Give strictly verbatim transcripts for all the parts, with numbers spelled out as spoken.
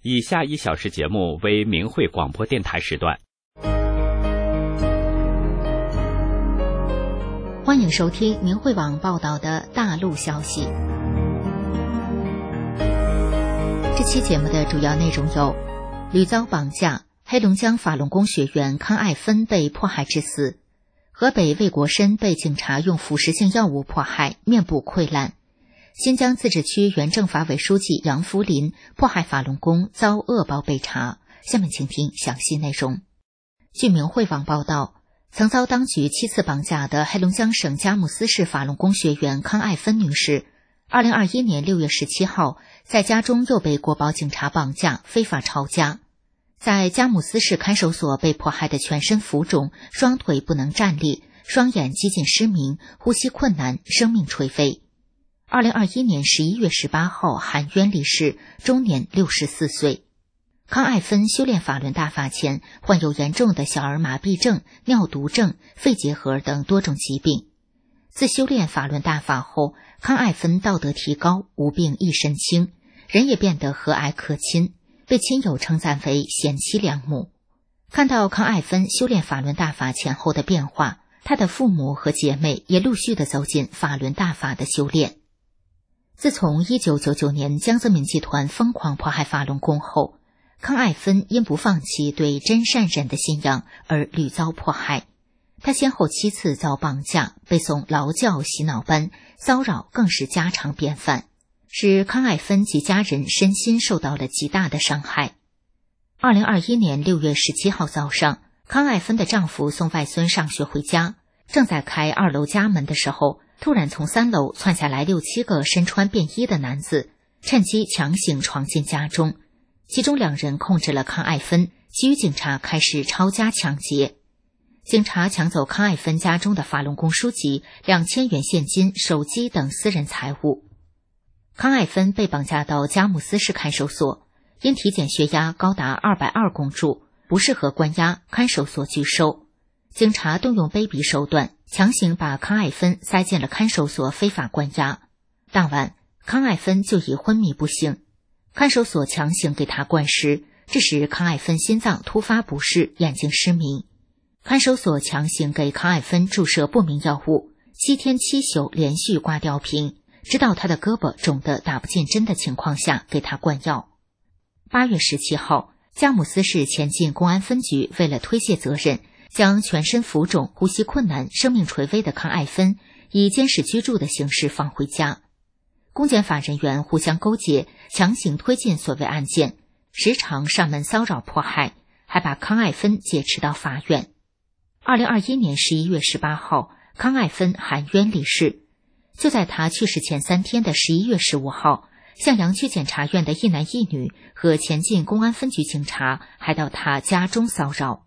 以下一小时节目为明慧广播电台时段。 欢迎收听明慧网报道的大陆消息。这期节目的主要内容有：屡遭绑架，黑龙江法轮功学员康爱芬被迫害致死；河北魏国深被警察用腐蚀性药物迫害，面部溃烂；新疆自治区原政法委书记杨福林迫害法轮功遭恶报被查。下面请听详细内容。据明慧网报道，曾遭当局七次绑架的黑龙江省佳木斯市法轮功学员康爱芬女士，二零二一年六月十七号在家中又被国保警察绑架，非法抄家。在佳木斯市看守所被迫害的全身浮肿，双腿不能站立，双眼几近失明，呼吸困难，生命垂危。二零二一年十一月十八号含冤离世，终年六十四岁。康爱芬修炼法轮大法前患有严重的小儿麻痹症、尿毒症、肺结核等多种疾病。自修炼法轮大法后，康爱芬道德提高，无病一身轻，人也变得和蔼可亲，被亲友称赞为贤妻良母。看到康爱芬修炼法轮大法前后的变化，她的父母和姐妹也陆续地走进法轮大法的修炼。自从一九九九年江泽民集团疯狂迫害法轮功后，康爱芬因不放弃对真善忍的信仰而屡遭迫害。他先后七次遭绑架，被送劳教洗脑班，骚扰更是家常便饭，使康爱芬及家人身心受到了极大的伤害。二零二一年六月十七号早上，康爱芬的丈夫送外孙上学回家，正在开二楼家门的时候，突然从三楼窜下来六七个身穿便衣的男子，趁机强行闯进家中。其中两人控制了康爱芬，其余警察开始抄家抢劫。警察抢走康爱芬家中的法轮功书籍、两千元现金、手机等私人财物。康爱芬被绑架到佳木斯市看守所，因体检血压高达二百二公柱，不适合关押，看守所拒收。警察动用卑鄙手段，强行把康爱芬塞进了看守所，非法关押。当晚，康爱芬就已昏迷不醒，看守所强行给他灌食，致使康爱芬心脏突发不适，眼睛失明。看守所强行给康爱芬注射不明药物，七天七宿连续挂吊瓶，直到他的胳膊肿得打不进针的情况下给他灌药。八月十七号，佳木斯市前进公安分局为了推卸责任，将全身浮肿、呼吸困难、生命垂危的康爱芬以监视居住的形式放回家。公检法人员互相勾结，强行推进所谓案件，时常上门骚扰迫害，还把康爱芬劫持到法院。二零二一年十一月十八号，康爱芬含冤离世。就在他去世前三天的十一月十五号，向阳区检察院的一男一女和前进公安分局警察还到他家中骚扰。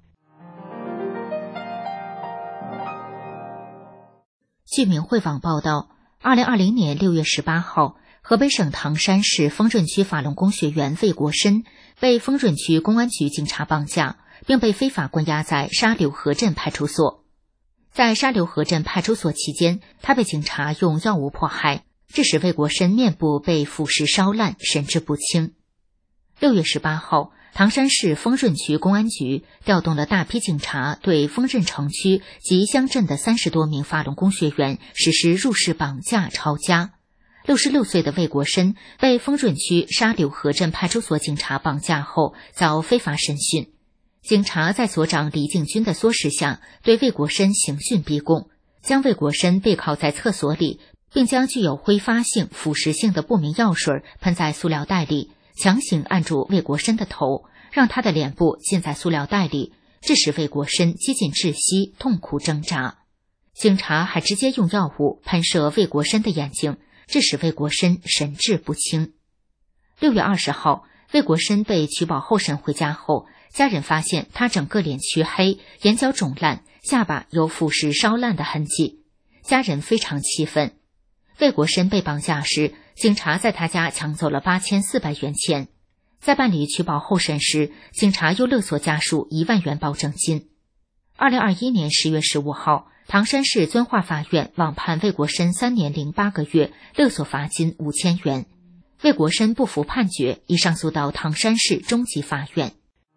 据明慧网报道，二零二零年六月十八号，河北省唐山市丰润区法轮功学员魏国深被丰润区公安局警察绑架，并被非法关押在沙柳河镇派出所。在沙柳河镇派出所期间，他被警察用药物迫害，致使魏国深面部被腐蚀烧烂，神志不清。六月十八号，唐山市丰润区公安局调动了大批警察，对丰润城区及乡镇的三十多名法轮功学员实施入室绑架、抄家。六十六岁的魏国深被丰润区沙柳河镇派出所警察绑架后，遭非法审讯。警察在所长李敬军的唆使下，对魏国深刑讯逼供，将魏国深背靠在厕所里，并将具有挥发性、腐蚀性的不明药水喷在塑料袋里，强行按住魏国深的头，让他的脸部浸在塑料袋里，致使魏国深几近窒息，痛苦挣扎。警察还直接用药物喷射魏国深的眼睛，致使魏国深神志不清。六月二十号，魏国深被取保候审回家后，家人发现他整个脸黢黑，眼角肿烂，下巴有腐蚀烧烂的痕迹，家人非常气愤。魏国深被绑架时，警察在他家抢走了八千四百元钱。在办理取保候审时，警察又勒索家属一万元保证金。二零二一年十月十五号，唐山市遵化法院网判魏国深三年零八个月，勒索罚金五千元。 魏国深不服判决，已上诉到唐山市中级法院。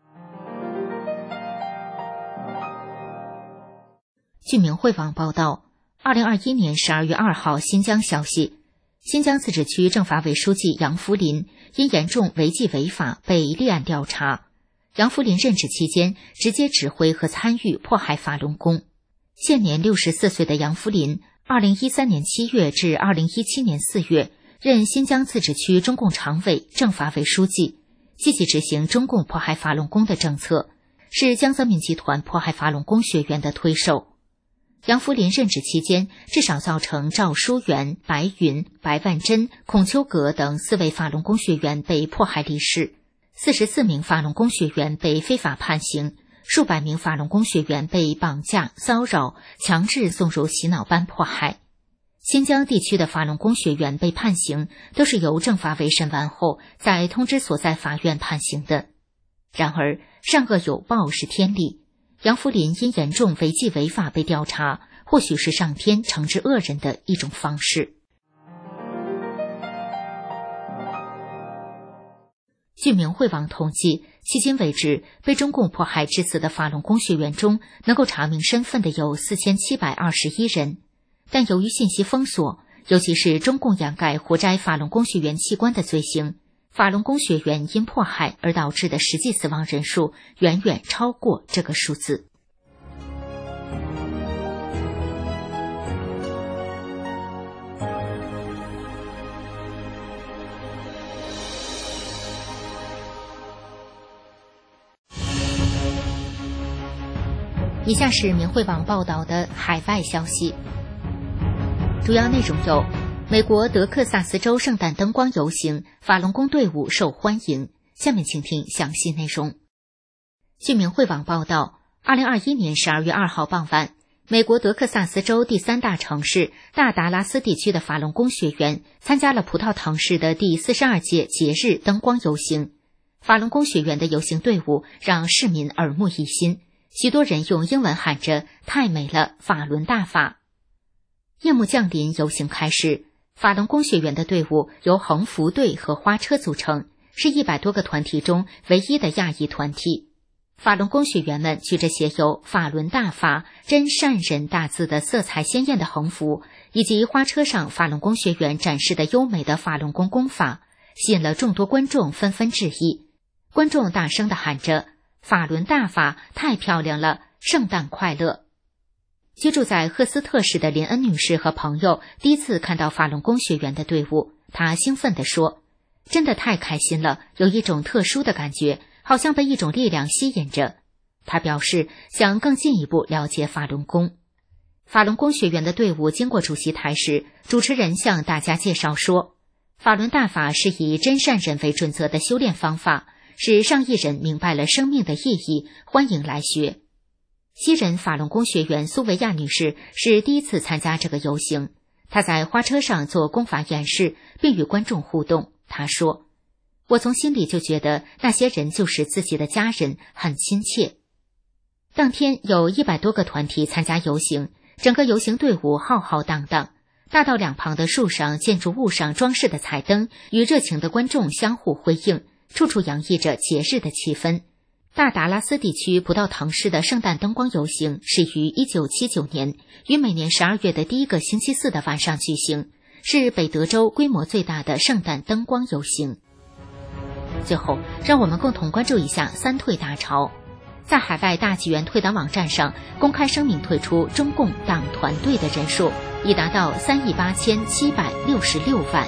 据明慧网报道，二零二一年十二月二号，新疆消息，新疆自治区政法委书记杨福林因严重违纪违法被立案调查。杨福林任职期间，直接指挥和参与迫害法轮功。现年六十四岁的杨福林，二零一三年七月至二零一七年四月，任新疆自治区中共常委、政法委书记，积极执行中共迫害法轮功的政策，是江泽民集团迫害法轮功学员的推手。杨福林任职期间，至少造成赵书元、白云、白万珍、孔秋革等四位法轮功学员被迫害离世，四十四名法轮功学员被非法判刑，数百名法轮功学员被绑架、骚扰、强制送入洗脑班迫害。新疆地区的法轮功学员被判刑，都是由政法委审完后再通知所在法院判刑的。然而，善恶有报是天理。杨福林因严重违纪违法被调查，或许是上天惩治恶人的一种方式。据明慧网统计，迄今为止，被中共迫害致死的法轮功学员中，能够查明身份的有四千七百二十一人。但由于信息封锁，尤其是中共掩盖活摘法轮功学员器官的罪行，法轮功学员因迫害而导致的实际死亡人数远远超过这个数字。以下是明慧网报道的海外消息，主要内容有：美国德克萨斯州圣诞灯光游行，法轮功队伍受欢迎。下面请听详细内容。据明慧网报道，二零二一年十二月二号傍晚，美国德克萨斯州第三大城市大达拉斯地区的法轮功学员参加了葡萄藤市的第四十二届节日灯光游行。法轮功学员的游行队伍让市民耳目一新，许多人用英文喊着“太美了，法轮大法”。夜幕降临，游行开始。法轮功学员的队伍由横幅队和花车组成，是一百多个团体中唯一的亚裔团体。法轮功学员们举着写有“法轮大法，真善人”大字的色彩鲜艳的横幅，以及花车上法轮功学员展示的优美的法轮功功法，吸引了众多观众纷纷致意。观众大声地喊着：“法轮大法太漂亮了，圣诞快乐！”居住在赫斯特市的连恩女士和朋友第一次看到法轮功学员的队伍，她兴奋地说：“真的太开心了，有一种特殊的感觉，好像被一种力量吸引着。”她表示想更进一步了解法轮功。法轮功学员的队伍经过主席台时，主持人向大家介绍说，法轮大法是以真善人为准则的修炼方法，使上亿人明白了生命的意义，欢迎来学。西人法轮功学员苏维亚女士是第一次参加这个游行，她在花车上做功法演示，并与观众互动。她说：“我从心里就觉得那些人就是自己的家人，很亲切。”当天有一百多个团体参加游行，整个游行队伍浩浩荡荡，大道两旁的树上、建筑物上装饰的彩灯与热情的观众相互辉映，处处洋溢着节日的气氛。大达拉斯地区葡萄藤市的圣诞灯光游行始于一九七九年，于每年十二月的第一个星期四的晚上举行，是北德州规模最大的圣诞灯光游行。最后，让我们共同关注一下三退大潮。在海外大纪元退党网站上公开声明退出中共党团队的人数已达到三亿八千七百六十六万。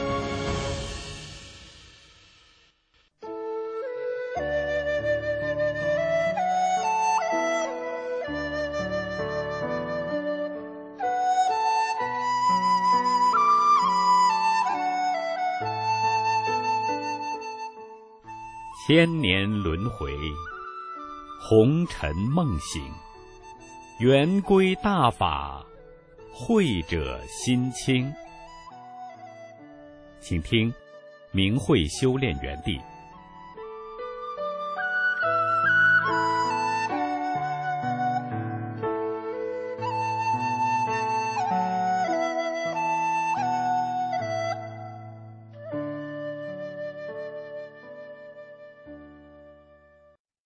千年轮回，红尘梦醒，圆规大法，慧者心清。请听明慧修炼园地。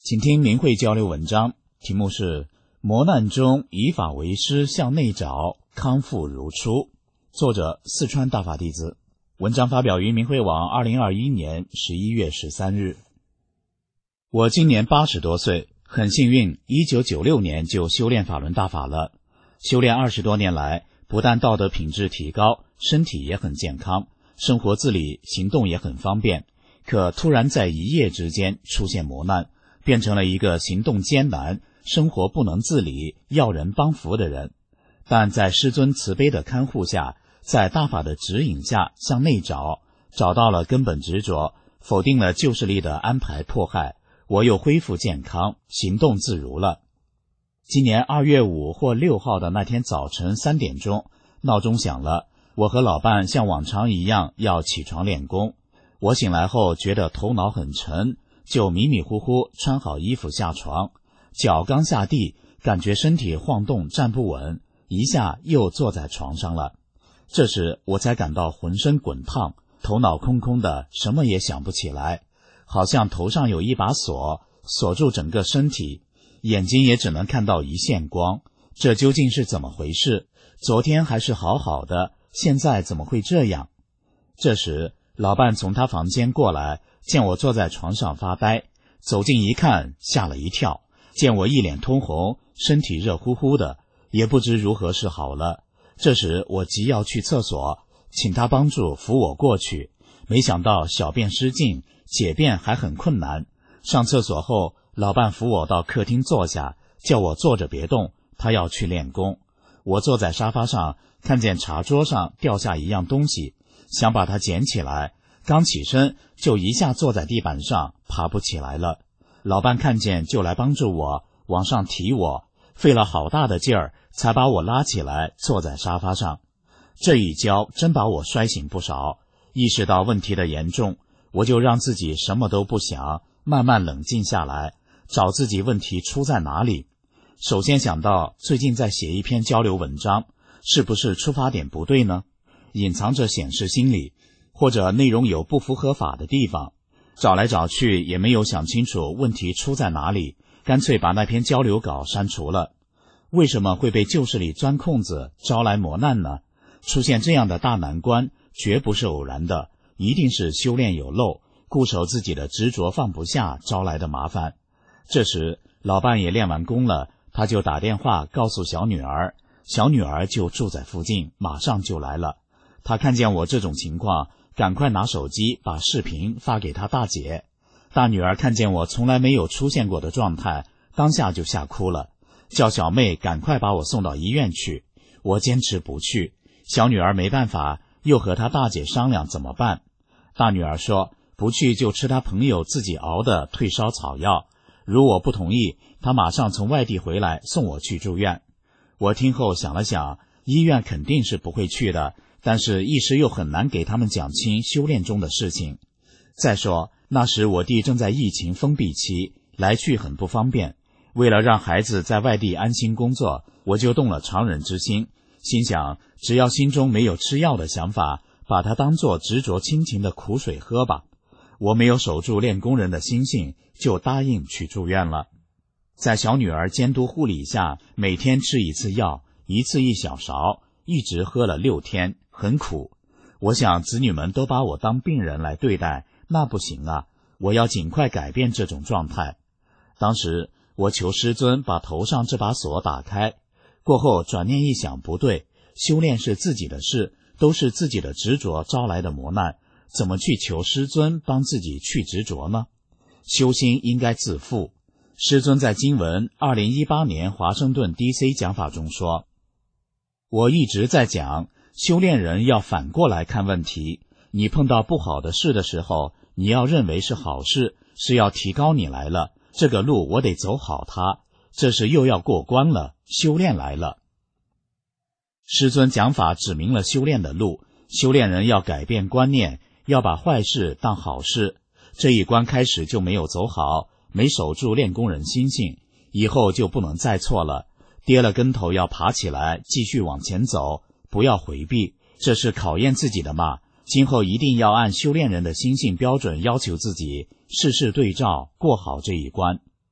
请听明慧交流文章，题目是磨难中以法为师，向内找，康复如初。作者四川大法弟子。文章发表于明慧网二零二一年十一月十三日。我今年八十多岁，很幸运一九九六年就修炼法轮大法了。修炼二十多年来，不但道德品质提高，身体也很健康，生活自理，行动也很方便。可突然在一夜之间出现磨难，变成了一个行动艰难，生活不能自理，要人帮扶的人。但在师尊慈悲的看护下，在大法的指引下，向内找，找到了根本执着，否定了旧势力的安排迫害，我又恢复健康，行动自如了。今年二月五或六号的那天早晨三点钟，闹钟响了，我和老伴像往常一样要起床练功。我醒来后觉得头脑很沉，就迷迷糊糊穿好衣服下床，脚刚下地，感觉身体晃动站不稳，一下又坐在床上了。这时我才感到浑身滚烫，头脑空空的，什么也想不起来，好像头上有一把锁锁住整个身体，眼睛也只能看到一线光。这究竟是怎么回事？昨天还是好好的，现在怎么会这样？这时老伴从他房间过来，见我坐在床上发呆，走近一看，吓了一跳，见我一脸通红，身体热乎乎的，也不知如何是好了。这时我急要去厕所，请他帮助扶我过去，没想到小便失禁，解便还很困难。上厕所后，老伴扶我到客厅坐下，叫我坐着别动，他要去练功。我坐在沙发上，看见茶桌上掉下一样东西，想把它捡起来，刚起身就一下坐在地板上，爬不起来了。老伴看见就来帮助我往上提我，费了好大的劲儿才把我拉起来，坐在沙发上。这一跤真把我摔醒不少，意识到问题的严重，我就让自己什么都不想，慢慢冷静下来，找自己问题出在哪里。首先想到最近在写一篇交流文章，是不是出发点不对呢？隐藏着显示心理，或者内容有不符合法的地方。找来找去也没有想清楚问题出在哪里，干脆把那篇交流稿删除了。为什么会被旧势力钻空子，招来磨难呢？出现这样的大难关绝不是偶然的，一定是修炼有漏，固守自己的执着放不下招来的麻烦。这时老伴也练完功了，他就打电话告诉小女儿，小女儿就住在附近，马上就来了。他看见我这种情况，赶快拿手机把视频发给他大姐。大女儿看见我从来没有出现过的状态，当下就吓哭了，叫小妹赶快把我送到医院去。我坚持不去，小女儿没办法，又和她大姐商量怎么办。大女儿说不去就吃她朋友自己熬的退烧草药，如我不同意，她马上从外地回来送我去住院。我听后想了想，医院肯定是不会去的，但是一时又很难给他们讲清修炼中的事情。再说那时我弟正在疫情封闭期，来去很不方便，为了让孩子在外地安心工作，我就动了怅然之心，心想只要心中没有吃药的想法，把它当作执着亲情的苦水喝吧。我没有守住练功人的心性，就答应去住院了。在小女儿监督护理下，每天吃一次药，一次一小勺，一直喝了六天，很苦。我想子女们都把我当病人来对待，那不行啊，我要尽快改变这种状态。当时我求师尊把头上这把锁打开，过后转念一想，不对，修炼是自己的事，都是自己的执着招来的磨难，怎么去求师尊帮自己去执着呢？修心应该自负。师尊在经文二零一八年华盛顿 D C 讲法中说，我一直在讲修炼人要反过来看问题，你碰到不好的事的时候，你要认为是好事，是要提高你来了，这个路我得走好它，这是又要过关了，修炼来了。师尊讲法指明了修炼的路，修炼人要改变观念，要把坏事当好事。这一关开始就没有走好，没守住练功人心性，以后就不能再错了，跌了跟头要爬起来，继续往前走，不要回避，这是考验自己的嘛。今后一定要按修炼人的心性标准要求自己，事事对照，过好这一关。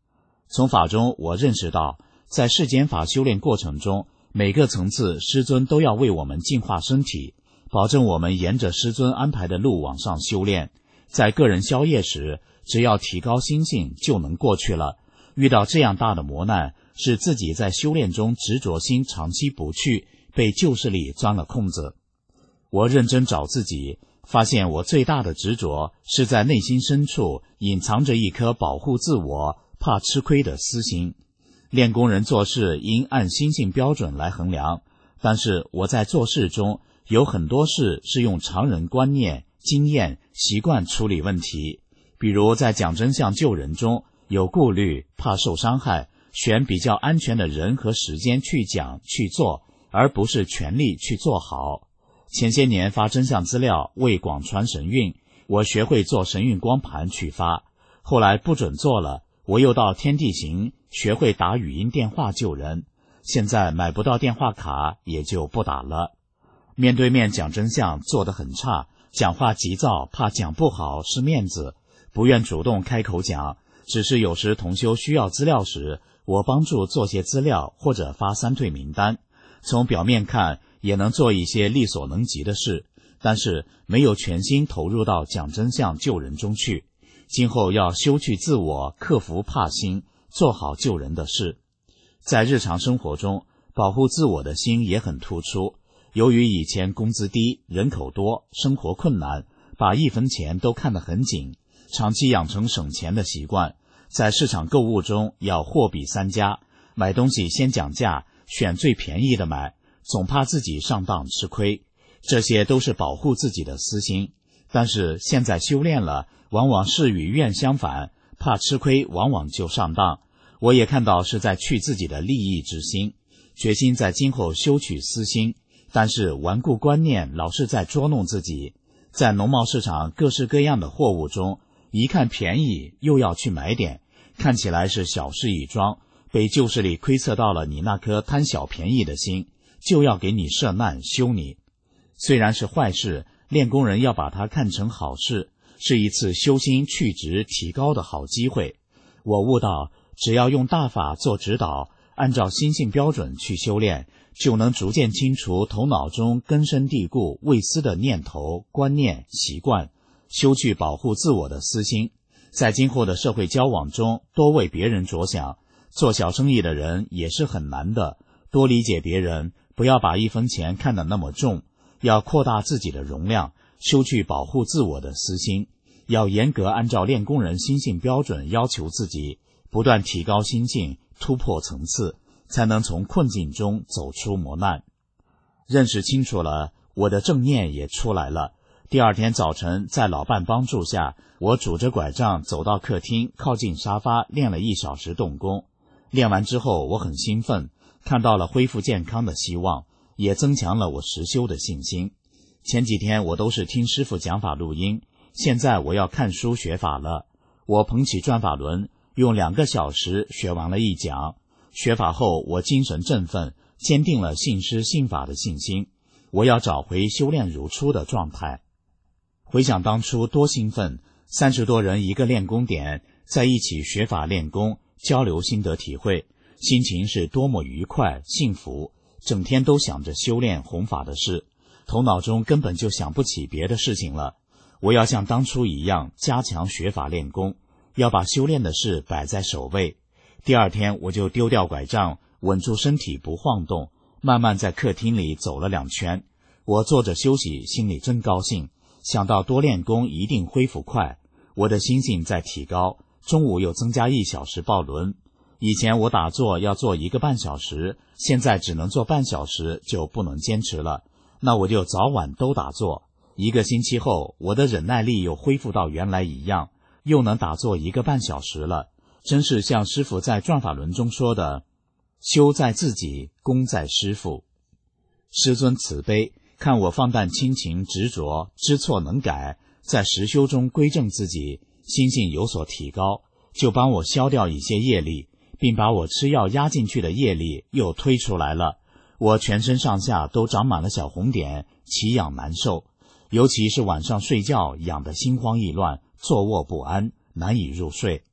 从法中我认识到，在世间法修炼过程中，每个层次师尊都要为我们净化身体，保证我们沿着师尊安排的路往上修炼。在个人消业时，只要提高心性就能过去了。遇到这样大的磨难，是自己在修炼中执着心长期不去，被旧势力钻了空子。我认真找自己，发现我最大的执着是在内心深处隐藏着一颗保护自我、怕吃亏的私心。练功人做事应按心性标准来衡量，但是我在做事中有很多事是用常人观念、经验、习惯处理问题。比如在讲真相救人中，有顾虑，怕受伤害，选比较安全的人和时间去讲去做，而不是全力去做好。前些年发真相资料为广传神韵，我学会做神韵光盘去发，后来不准做了，我又到天地行学会打语音电话救人，现在买不到电话卡也就不打了。面对面讲真相做得很差，讲话急躁，怕讲不好失面子，不愿主动开口讲，只是有时同修需要资料时，我帮助做些资料或者发三退名单。从表面看也能做一些力所能及的事，但是没有全心投入到讲真相救人中去。今后要修去自我，克服怕心，做好救人的事。在日常生活中，保护自我的心也很突出。由于以前工资低，人口多，生活困难，把一分钱都看得很紧，长期养成省钱的习惯。在市场购物中要货比三家，买东西先讲价，选最便宜的买，总怕自己上当吃亏。这些都是保护自己的私心。但是现在修炼了，往往事与愿相反，怕吃亏往往就上当。我也看到是在去自己的利益之心，决心在今后修取私心，但是顽固观念老是在捉弄自己。在农贸市场各式各样的货物中，一看便宜又要去买点，看起来是小事一桩，被旧势力窥测到了你那颗贪小便宜的心，就要给你设难修你。虽然是坏事，练功人要把它看成好事，是一次修心去值提高的好机会。我悟到，只要用大法做指导，按照心性标准去修炼，就能逐渐清除头脑中根深蒂固未思的念头、观念、习惯，修去保护自我的私心。在今后的社会交往中，多为别人着想。做小生意的人也是很难的，多理解别人，不要把一分钱看得那么重，要扩大自己的容量，修去保护自我的私心。要严格按照练功人心性标准要求自己，不断提高心性，突破层次，才能从困境中走出磨难。认识清楚了，我的正念也出来了。第二天早晨，在老伴帮助下，我拄着拐杖走到客厅，靠近沙发练了一小时动功。练完之后，我很兴奋，看到了恢复健康的希望，也增强了我实修的信心。前几天我都是听师父讲法录音，现在我要看书学法了。我捧起转法轮，用两个小时学完了一讲。学法后，我精神振奋，坚定了信师信法的信心。我要找回修炼如初的状态。回想当初多兴奋，三十多人一个练功点，在一起学法练功，交流心得体会，心情是多么愉快幸福，整天都想着修炼弘法的事，头脑中根本就想不起别的事情了。我要像当初一样加强学法练功，要把修炼的事摆在首位。第二天我就丢掉拐杖，稳住身体不晃动，慢慢在客厅里走了两圈。我坐着休息，心里真高兴，想到多练功一定恢复快，我的心性在提高。中午又增加一小时抱轮，以前我打坐要做一个半小时，现在只能做半小时就不能坚持了，那我就早晚都打坐。一个星期后，我的忍耐力又恢复到原来一样，又能打坐一个半小时了。真是像师父在转法轮中说的，修在自己，功在师父。师尊慈悲，看我放淡亲情执着，知错能改，在实修中归正自己，心性有所提高，就帮我消掉一些业力，并把我吃药压进去的业力又推出来了。我全身上下都长满了小红点，奇痒难受，尤其是晚上睡觉痒得心慌意乱，坐卧不安，难以入睡。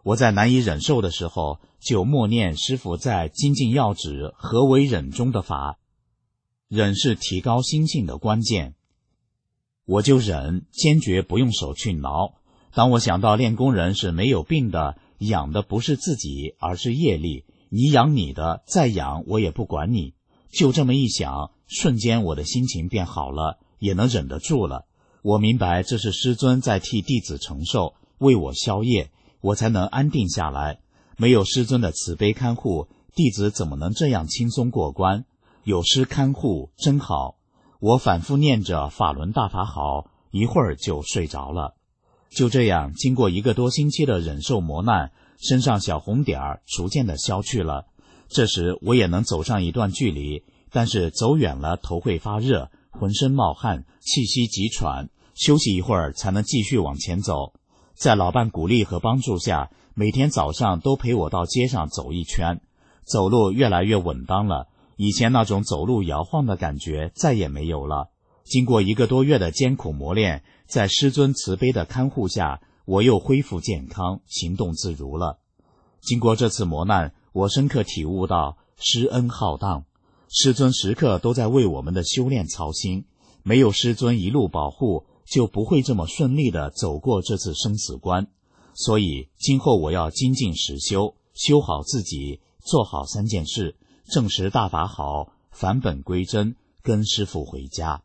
我在难以忍受的时候，就默念师父在《精进要旨何为忍》中的法。忍是提高心性的关键，我就忍，坚决不用手去挠。当我想到练功人是没有病的，养的不是自己，而是业力，你养你的，再养我也不管你。就这么一想，瞬间我的心情变好了，也能忍得住了。我明白这是师尊在替弟子承受，为我消业，我才能安定下来。没有师尊的慈悲看护，弟子怎么能这样轻松过关？有师看护真好。我反复念着法轮大法好，一会儿就睡着了。就这样，经过一个多星期的忍受磨难，身上小红点儿逐渐的消去了。这时我也能走上一段距离，但是走远了头会发热，浑身冒汗，气息急喘，休息一会儿才能继续往前走。在老伴鼓励和帮助下，每天早上都陪我到街上走一圈，走路越来越稳当了。以前那种走路摇晃的感觉再也没有了。经过一个多月的艰苦磨练，在师尊慈悲的看护下，我又恢复健康，行动自如了。经过这次磨难，我深刻体悟到师恩浩荡，师尊时刻都在为我们的修炼操心，没有师尊一路保护，就不会这么顺利地走过这次生死关。所以今后我要精进实修，修好自己，做好三件事，证实大法好，返本归真，跟师父回家。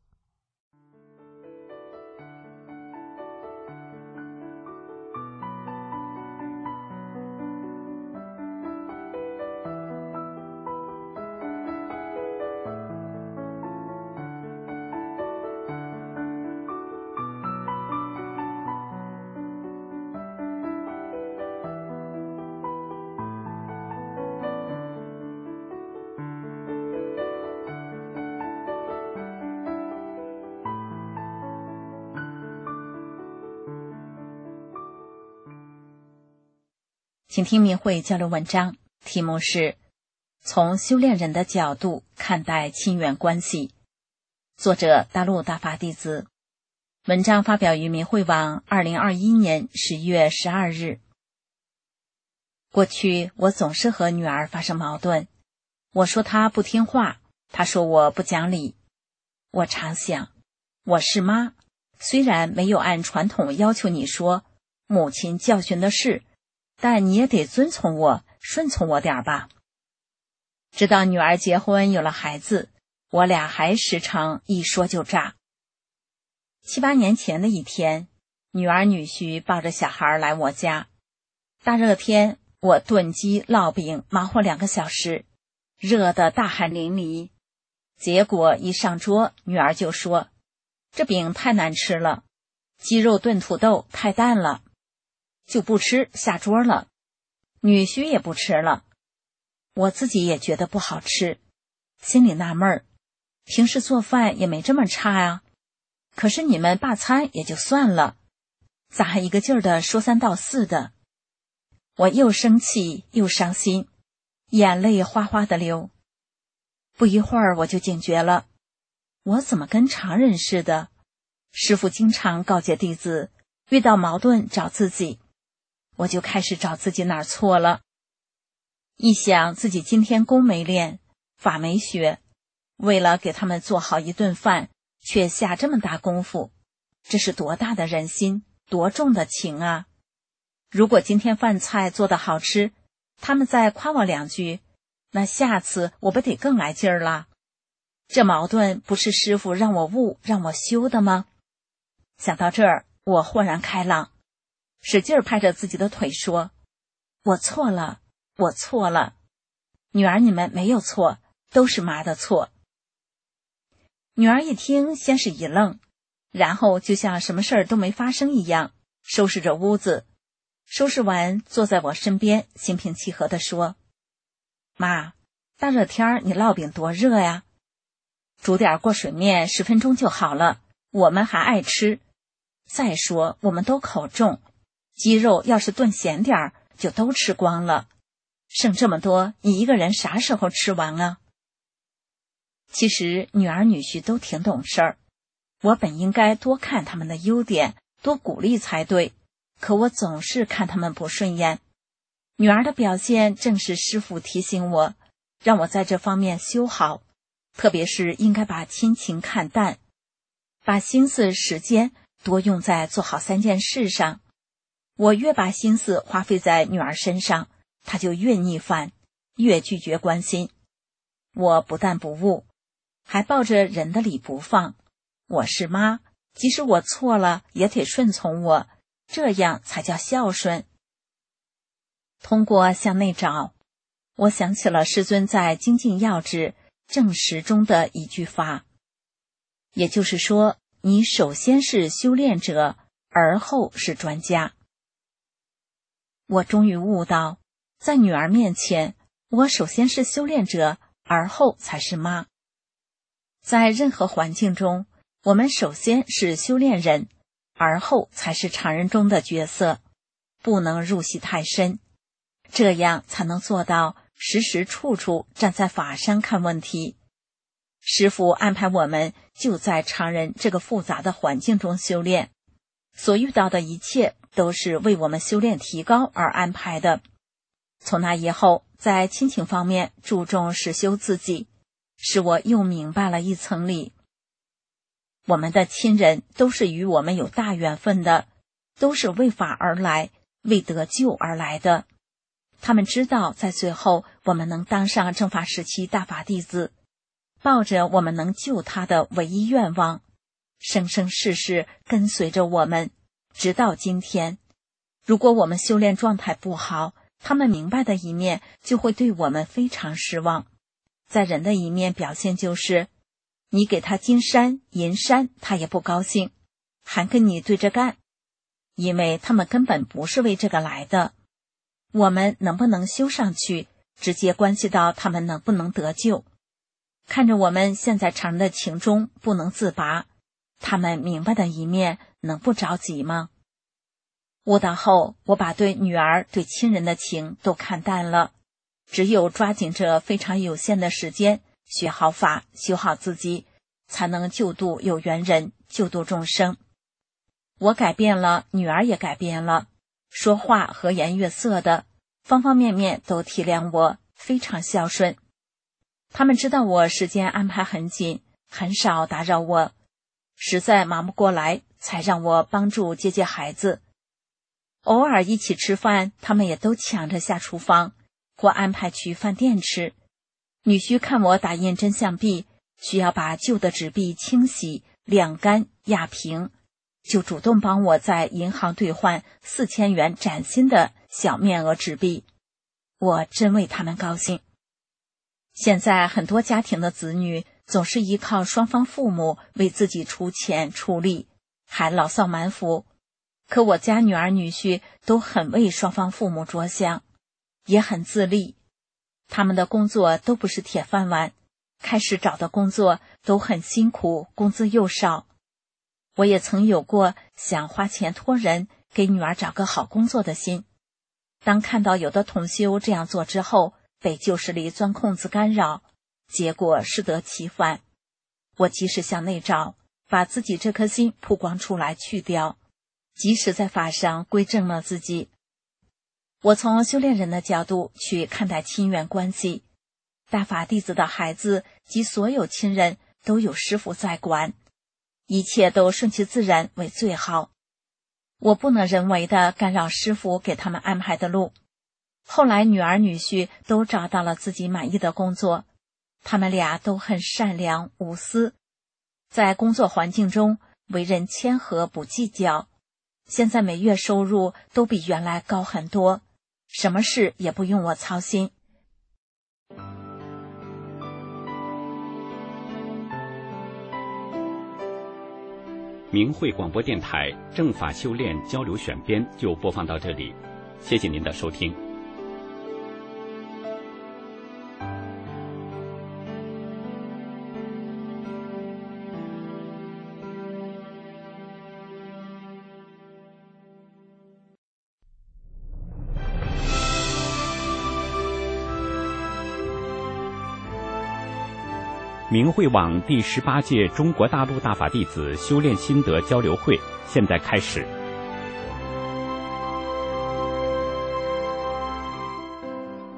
请听明慧交流文章，题目是从修炼人的角度看待亲缘关系，作者大陆大法弟子。文章发表于明慧网二零二一年十月十二日。过去我总是和女儿发生矛盾，我说她不听话，她说我不讲理。我常想，我是妈，虽然没有按传统要求你说母亲教训的事，但你也得遵从我，顺从我点吧。直到女儿结婚有了孩子，我俩还时常一说就炸。七八年前的一天，女儿女婿抱着小孩来我家，大热天我炖鸡烙饼忙活两个小时，热得大汗淋漓。结果一上桌，女儿就说，这饼太难吃了，鸡肉炖土豆太淡了，就不吃，下桌了。女婿也不吃了，我自己也觉得不好吃，心里纳闷儿，平时做饭也没这么差啊，可是你们罢餐也就算了，咋还一个劲儿的说三道四的？我又生气又伤心，眼泪哗哗的流。不一会儿我就警觉了，我怎么跟常人似的？师父经常告诫弟子，遇到矛盾找自己，我就开始找自己哪儿错了。一想自己今天功没练，法没学，为了给他们做好一顿饭，却下这么大功夫，这是多大的忍心，多重的情啊！如果今天饭菜做得好吃，他们再夸我两句，那下次我不得更来劲儿了？这矛盾不是师父让我悟，让我修的吗？想到这儿，我豁然开朗，使劲儿拍着自己的腿说，我错了，我错了，女儿你们没有错，都是妈的错。女儿一听，先是一愣，然后就像什么事儿都没发生一样，收拾着屋子，收拾完坐在我身边，心平气和地说，妈，大热天你烙饼多热呀，煮点过水面十分钟就好了，我们还爱吃。再说我们都口重，鸡肉要是炖咸点儿，就都吃光了，剩这么多，你一个人啥时候吃完啊？其实女儿女婿都挺懂事儿，我本应该多看他们的优点，多鼓励才对， 可我总是看他们不顺眼。女儿的表现正是师父提醒我，让我在这方面修好，特别是应该把亲情看淡，把心思时间多用在做好三件事上。我越把心思花费在女儿身上，她就越逆反，越拒绝关心。我不但不误，还抱着人的理不放。我是妈，即使我错了也得顺从我，这样才叫孝顺。通过向内找，我想起了师尊在精进要旨正实中的一句话，也就是说，你首先是修炼者，而后是专家。我终于悟到，在女儿面前，我首先是修炼者，而后才是妈。在任何环境中，我们首先是修炼人，而后才是常人中的角色，不能入戏太深，这样才能做到时时处处站在法上看问题。师父安排我们就在常人这个复杂的环境中修炼，所遇到的一切都是为我们修炼提高而安排的。从那以后，在亲情方面注重实修自己，使我又明白了一层理。我们的亲人都是与我们有大缘分的，都是为法而来，为得救而来的。他们知道在最后我们能当上正法时期大法弟子，抱着我们能救他的唯一愿望，生生世世跟随着我们，直到今天。如果我们修炼状态不好，他们明白的一面就会对我们非常失望。在人的一面表现就是，你给他金山银山，他也不高兴，还跟你对着干，因为他们根本不是为这个来的。我们能不能修上去，直接关系到他们能不能得救。看着我们现在常人的情中不能自拔，他们明白的一面能不着急吗？悟道后，我把对女儿对亲人的情都看淡了，只有抓紧这非常有限的时间，学好法，修好自己，才能救度有缘人，救度众生。我改变了，女儿也改变了，说话和颜悦色的，方方面面都体谅我，非常孝顺。他们知道我时间安排很紧，很少打扰我，实在忙不过来，才让我帮助接接孩子。偶尔一起吃饭，他们也都抢着下厨房，或安排去饭店吃。女婿看我打印真相币，需要把旧的纸币清洗、晾干、压平，就主动帮我在银行兑换四千元崭新的小面额纸币。我真为他们高兴。现在很多家庭的子女总是依靠双方父母为自己出钱出力，还牢骚满腹。可我家女儿女婿都很为双方父母着想，也很自立。他们的工作都不是铁饭碗，开始找的工作都很辛苦，工资又少。我也曾有过想花钱托人给女儿找个好工作的心，当看到有的同修这样做之后，被旧势力钻空子干扰，结果适得其反。我及时向内找，把自己这颗心曝光出来去掉，及时在法上归正了自己。我从修炼人的角度去看待亲缘关系，大法弟子的孩子及所有亲人都有师父在管，一切都顺其自然为最好。我不能人为的干扰师父给他们安排的路。后来女儿女婿都找到了自己满意的工作，他们俩都很善良无私，在工作环境中为人谦和不计较，现在每月收入都比原来高很多，什么事也不用我操心。 明慧广播电台正法修炼交流选编就播放到这里，谢谢您的收听。明慧网第十八届中国大陆大法弟子修炼心得交流会现在开始。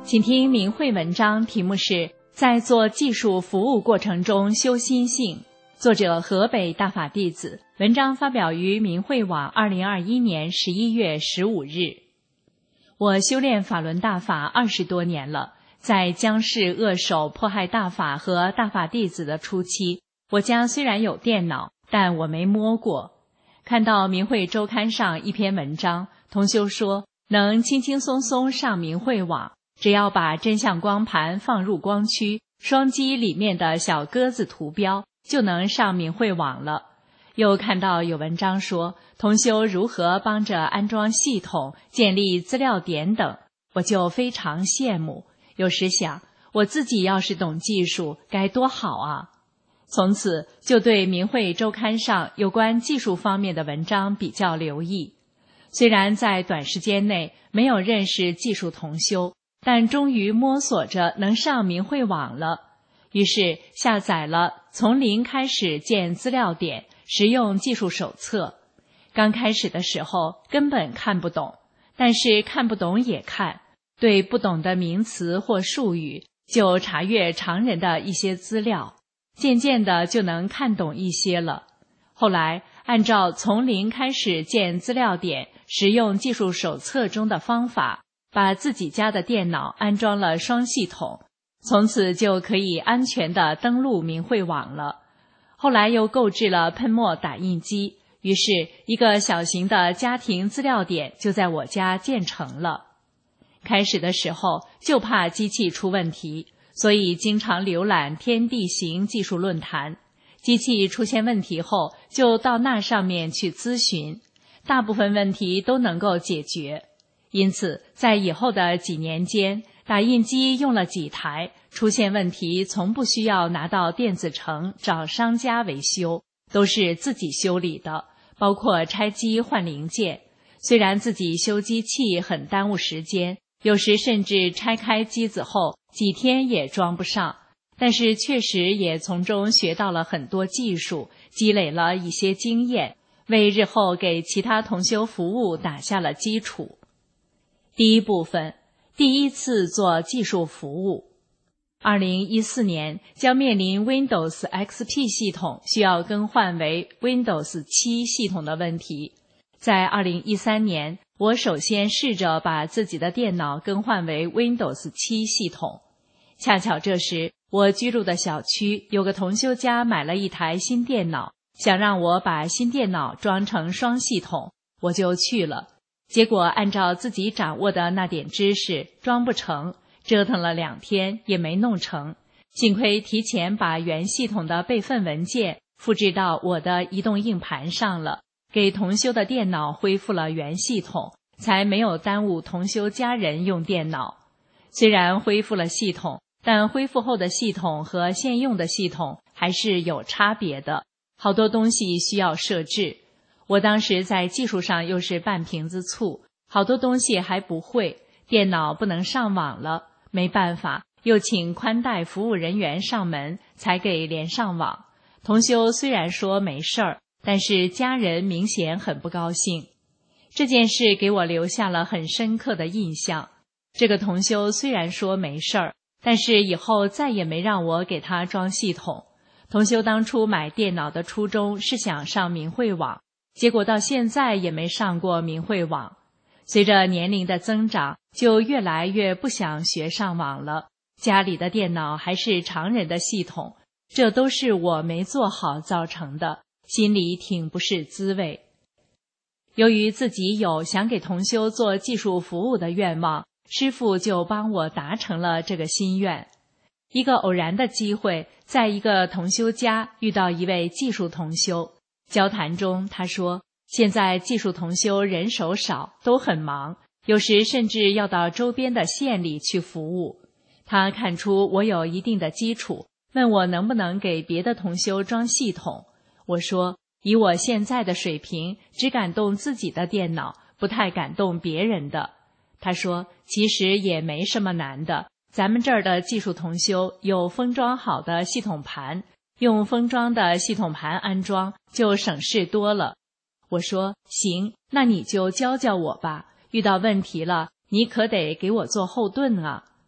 请听明慧文章，题目是在做技术服务过程中修心性，作者河北大法弟子，文章发表于明慧网二零二一年十一月十五日。我修炼法轮大法二十多年了，在姜氏恶手迫害大法和大法弟子的初期，我家虽然有电脑，但我没摸过。看到明慧周刊上一篇文章，同修说能轻轻松松上明慧网，只要把真相光盘放入光驱，双击里面的小鸽子图标，就能上明慧网了。又看到有文章说同修如何帮着安装系统、建立资料点等，我就非常羡慕。有时想，我自己要是懂技术，该多好啊！从此就对明慧周刊上有关技术方面的文章比较留意。虽然在短时间内没有认识技术同修，但终于摸索着能上明慧网了。于是下载了从零开始建资料点实用技术手册。刚开始的时候根本看不懂，但是看不懂也看，对不懂的名词或术语就查阅常人的一些资料，渐渐的就能看懂一些了。后来按照从零开始建资料点实用技术手册中的方法，把自己家的电脑安装了双系统，从此就可以安全地登录明慧网了。后来又购置了喷墨打印机，于是一个小型的家庭资料点就在我家建成了。开始的时候就怕机器出问题，所以经常浏览天地行技术论坛。机器出现问题后，就到那上面去咨询，大部分问题都能够解决。因此在以后的几年间，打印机用了几台，出现问题从不需要拿到电子城找商家维修，都是自己修理的，包括拆机换零件。虽然自己修机器很耽误时间，有时甚至拆开机子后几天也装不上，但是确实也从中学到了很多技术，积累了一些经验，为日后给其他同修服务打下了基础。第一部分，第一次做技术服务。二零一四年将面临 Windows X P 系统需要更换为 Windows 七系统的问题。在二零一三年，我首先试着把自己的电脑更换为 Windows 七系统。恰巧这时，我居住的小区有个同修家买了一台新电脑，想让我把新电脑装成双系统，我就去了。结果按照自己掌握的那点知识装不成，折腾了两天也没弄成。幸亏提前把原系统的备份文件复制到我的移动硬盘上了，给同修的电脑恢复了原系统，才没有耽误同修家人用电脑。虽然恢复了系统，但恢复后的系统和现用的系统还是有差别的，好多东西需要设置。我当时在技术上又是半瓶子醋，好多东西还不会，电脑不能上网了，没办法，又请宽带服务人员上门才给连上网。同修虽然说没事儿，但是家人明显很不高兴。这件事给我留下了很深刻的印象。这个同修虽然说没事儿，但是以后再也没让我给他装系统。同修当初买电脑的初衷是想上明慧网，结果到现在也没上过明慧网。随着年龄的增长，就越来越不想学上网了。家里的电脑还是常人的系统，这都是我没做好造成的，心里挺不是滋味。由于自己有想给同修做技术服务的愿望，师父就帮我达成了这个心愿。一个偶然的机会，在一个同修家遇到一位技术同修，交谈中他说，现在技术同修人手少，都很忙，有时甚至要到周边的县里去服务。他看出我有一定的基础，问我能不能给别的同修装系统。我说，以我现在的水平，只敢动自己的电脑，不太敢动别人的。他说，其实也没什么难的，咱们这儿的技术同修有封装好的系统盘，用封装的系统盘安装就省事多了。我说，行，那你就教教我吧，遇到问题了，你可得给我做后盾啊。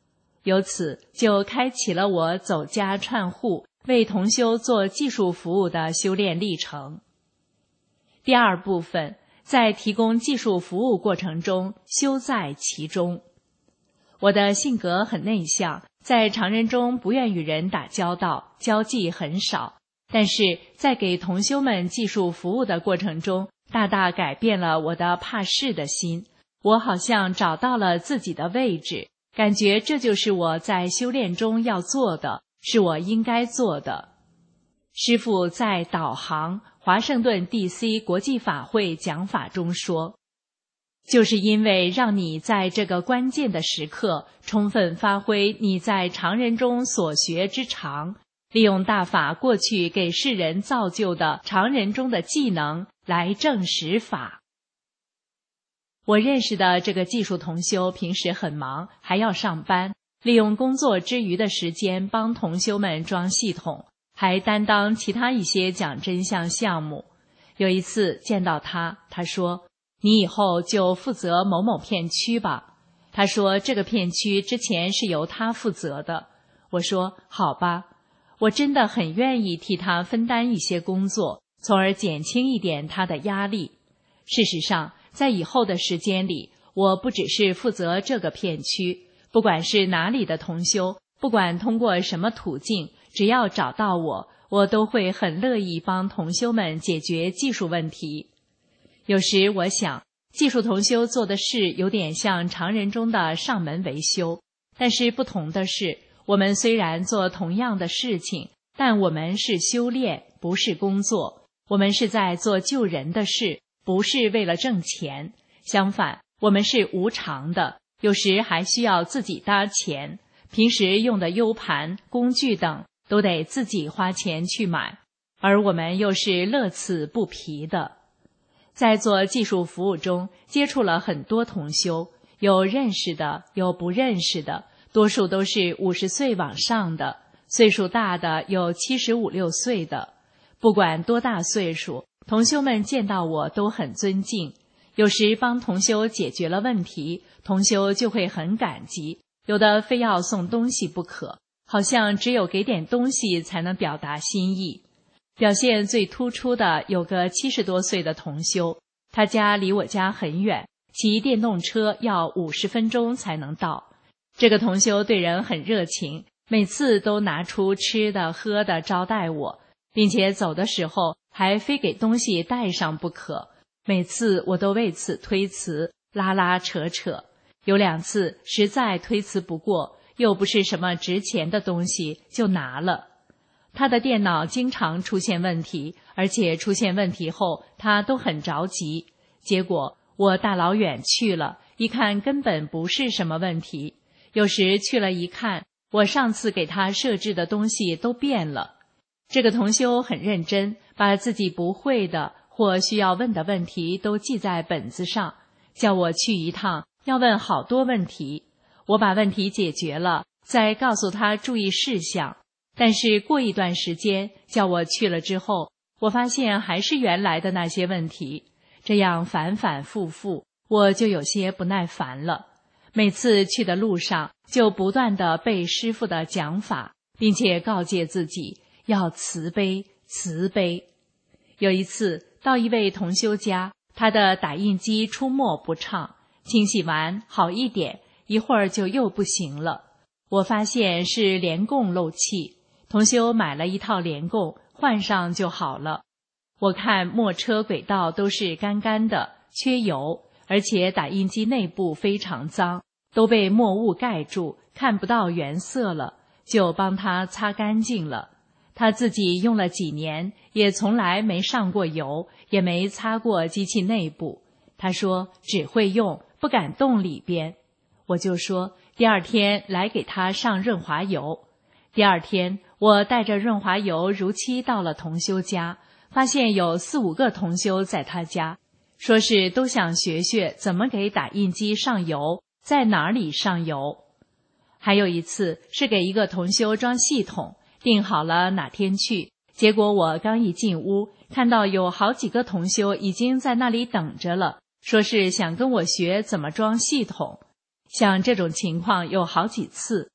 由此就开启了我走家串户为同修做技术服务的修炼历程。第二部分，在提供技术服务过程中修在其中。我的性格很内向，在常人中不愿与人打交道，交际很少，但是在给同修们技术服务的过程中，大大改变了我的怕事的心。我好像找到了自己的位置，感觉这就是我在修炼中要做的，是我应该做的。师父在导航华盛顿 D C 国际法会讲法中说，就是因为让你在这个关键的时刻充分发挥你在常人中所学之长，利用大法过去给世人造就的常人中的技能来证实法。我认识的这个技术同修平时很忙，还要上班，利用工作之余的时间帮同修们装系统，还担当其他一些讲真相项目。有一次见到他，他说，你以后就负责某某片区吧。他说这个片区之前是由他负责的。我说好吧，我真的很愿意替他分担一些工作，从而减轻一点他的压力。事实上，在以后的时间里，我不只是负责这个片区，不管是哪里的同修，不管通过什么途径，只要找到我，我都会很乐意帮同修们解决技术问题。有时我想，技术同修做的事有点像常人中的上门维修，但是不同的是，我们虽然做同样的事情，但我们是修炼，不是工作。我们是在做救人的事，不是为了挣钱。相反，我们是无偿的，有时还需要自己搭钱，平时用的 U 盘、工具等都得自己花钱去买，而我们又是乐此不疲的。在做技术服务中，接触了很多同修，有认识的，有不认识的，多数都是五十岁往上的，岁数大的有七十五六岁的。不管多大岁数，同修们见到我都很尊敬。有时帮同修解决了问题，同修就会很感激，有的非要送东西不可，好像只有给点东西才能表达心意。表现最突出的有个七十多岁的同修，他家离我家很远，骑电动车要五十分钟才能到。这个同修对人很热情，每次都拿出吃的喝的招待我，并且走的时候还非给东西带上不可。每次我都为此推辞，拉拉扯扯，有两次实在推辞不过，又不是什么值钱的东西，就拿了。他的电脑经常出现问题，而且出现问题后他都很着急。结果我大老远去了，一看根本不是什么问题。有时去了一看，我上次给他设置的东西都变了。这个同修很认真，把自己不会的或需要问的问题都记在本子上，叫我去一趟要问好多问题。我把问题解决了，再告诉他注意事项。但是过一段时间叫我去了之后，我发现还是原来的那些问题，这样反反复复，我就有些不耐烦了。每次去的路上就不断地背师父的讲法，并且告诫自己要慈悲慈悲。有一次到一位同修家，他的打印机出墨不畅，清洗完好一点，一会儿就又不行了。我发现是联供漏气，同修买了一套联供，换上就好了。我看墨车轨道都是干干的，缺油，而且打印机内部非常脏，都被墨雾盖住，看不到原色了，就帮他擦干净了。他自己用了几年，也从来没上过油，也没擦过机器内部。他说只会用，不敢动里边。我就说第二天来给他上润滑油。第二天我带着润滑油如期到了同修家，发现有四五个同修在他家，说是都想学学怎么给打印机上油，在哪里上油。还有一次是给一个同修装系统，定好了哪天去，结果我刚一进屋，看到有好几个同修已经在那里等着了，说是想跟我学怎么装系统。像这种情况有好几次，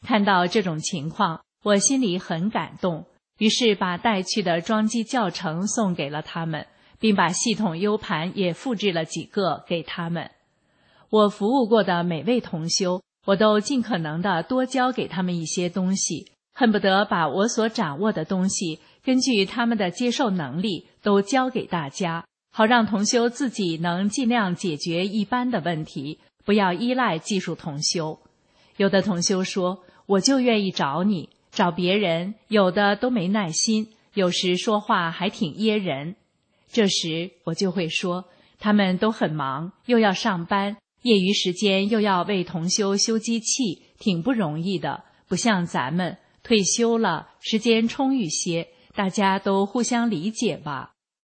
看到这种情况，我心里很感动，于是把带去的装机教程送给了他们，并把系统 U 盘也复制了几个给他们。我服务过的每位同修，我都尽可能的多教给他们一些东西，恨不得把我所掌握的东西根据他们的接受能力都教给大家，好让同修自己能尽量解决一般的问题，不要依赖技术同修。有的同修说，我就愿意找你，找别人有的都没耐心，有时说话还挺噎人。这时我就会说，他们都很忙，又要上班，业余时间又要为同修修机器，挺不容易的，不像咱们退休了，时间充裕些，大家都互相理解吧。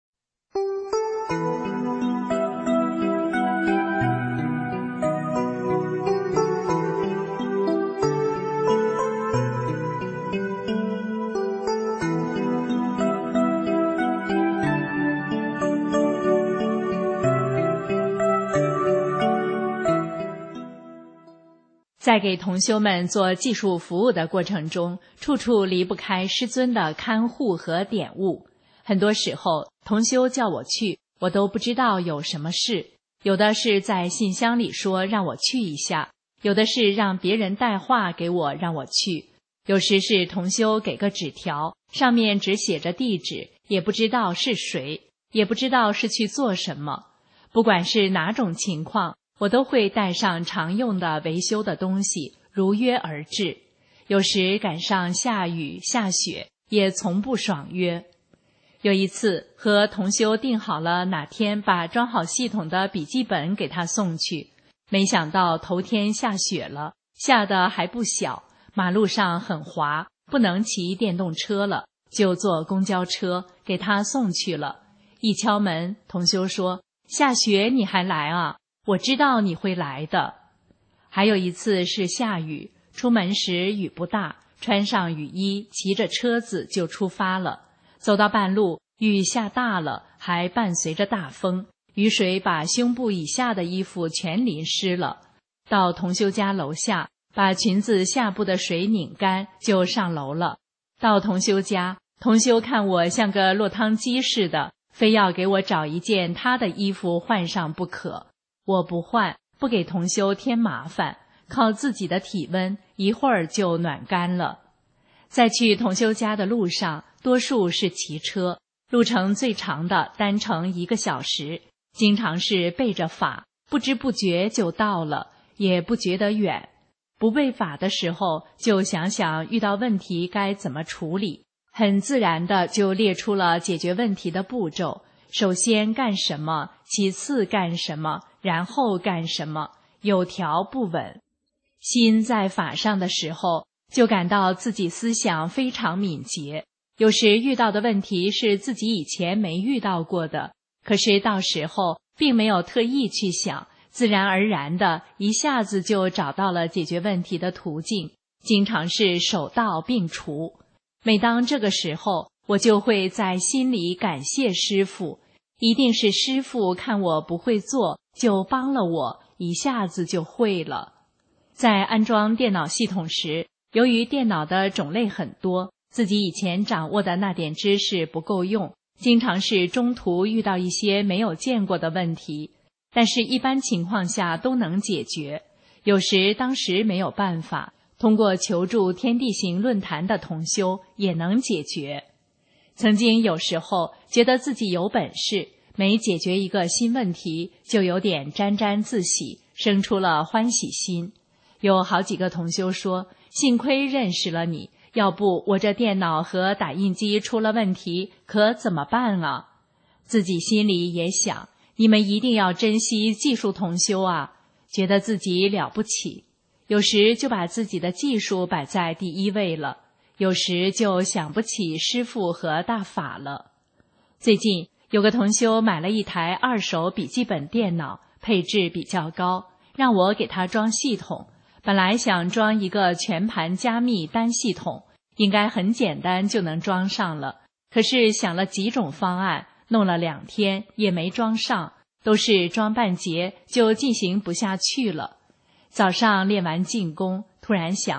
在给同修们做技术服务的过程中，处处离不开师尊的看护和点悟。很多时候，同修叫我去，我都不知道有什么事。有的是在信箱里说让我去一下，有的是让别人带话给我让我去，有时是同修给个纸条，上面只写着地址，也不知道是谁，也不知道是去做什么。不管是哪种情况，我都会带上常用的维修的东西，如约而至。有时赶上下雨下雪，也从不爽约。有一次和同修定好了哪天把装好系统的笔记本给他送去，没想到头天下雪了，下得还不小，马路上很滑，不能骑电动车了，就坐公交车给他送去了。一敲门，同修说，下雪你还来啊？我知道你会来的。还有一次是下雨，出门时雨不大，穿上雨衣，骑着车子就出发了。走到半路，雨下大了，还伴随着大风，雨水把胸部以下的衣服全淋湿了。到同修家楼下，把裙子下部的水拧干，就上楼了。到同修家，同修看我像个落汤鸡似的，非要给我找一件他的衣服换上不可。我不换，不给同修添麻烦，靠自己的体温，一会儿就暖干了。在去同修家的路上，多数是骑车，路程最长的单程一个小时，经常是背着法，不知不觉就到了，也不觉得远。不背法的时候，就想想遇到问题该怎么处理，很自然的就列出了解决问题的步骤，首先干什么，其次干什么，然后干什么，有条不紊。心在法上的时候，就感到自己思想非常敏捷，有时遇到的问题是自己以前没遇到过的，可是到时候并没有特意去想，自然而然的一下子就找到了解决问题的途径，经常是手到病除。每当这个时候，我就会在心里感谢师父，一定是师父看我不会做，就帮了我，一下子就会了。在安装电脑系统时，由于电脑的种类很多，自己以前掌握的那点知识不够用，经常是中途遇到一些没有见过的问题，但是一般情况下都能解决。有时当时没有办法，通过求助天地行论坛的同修也能解决。曾经有时候觉得自己有本事，每解决一个新问题就有点沾沾自喜，生出了欢喜心。有好几个同修说，幸亏认识了你，要不我这电脑和打印机出了问题，可怎么办啊？自己心里也想，你们一定要珍惜技术同修啊，觉得自己了不起。有时就把自己的技术摆在第一位了，有时就想不起师父和大法了。最近有个同修买了一台二手笔记本电脑，配置比较高，让我给他装系统。本来想装一个全盘加密单系统，应该很简单就能装上了，可是想了几种方案，弄了两天也没装上，都是装半截就进行不下去了。早上练完静功，突然想